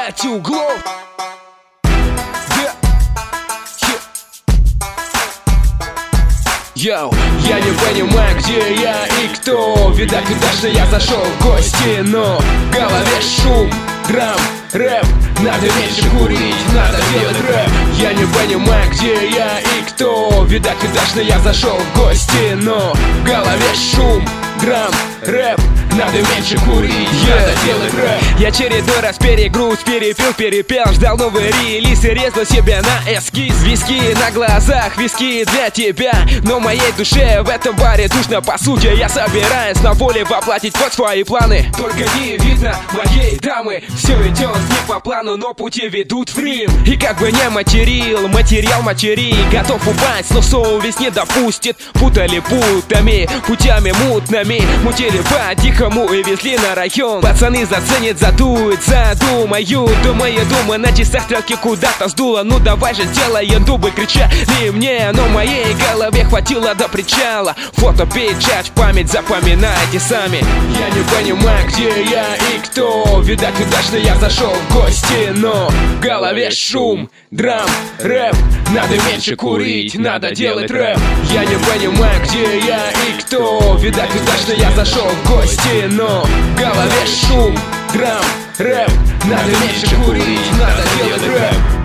5 углов. Йоу, я не понимаю, где я и кто. Видать, что я зашел в гости, но в голове шум, драм, рэп. Надо меньше курить, надо делать рэп. Я не понимаю, где я и кто. Видать, что я зашел в гости, но в голове шум, драм, рэп. Надо меньше курить, надо делать рэп. Я чередой раз перегруз, перепил, перепел. Ждал новый релиз и резал себя на эскиз. Виски на глазах, виски для тебя. Но моей душе в этом баре душно. По сути, я собираюсь на воле воплотить вот свои планы. Только не видно моей дамы. Все идет не по плану, но пути ведут в Рим. И как бы не материл, материал мачери. Готов упасть, но совесть не допустит. Путали путами, путями мутными. Мутили по-тихому и везли на район. Пацаны заценят, задуют, задумают. Думаю, на часах стрелки куда-то сдуло. Ну давай же сделаем дубль, кричали мне. Но моей голове хватило до причала. Фото, печать, в память запоминайте сами. Я не понимаю, где я и кто. Видать, удачно я зашел в гости, но в голове шум, драм, рэп. Надо меньше курить, надо делать рэп. Я не понимаю, где я и кто. Видать, удачно я зашел в гости, но в голове шум, драм, рэп. Надо меньше курить, надо делать рэп.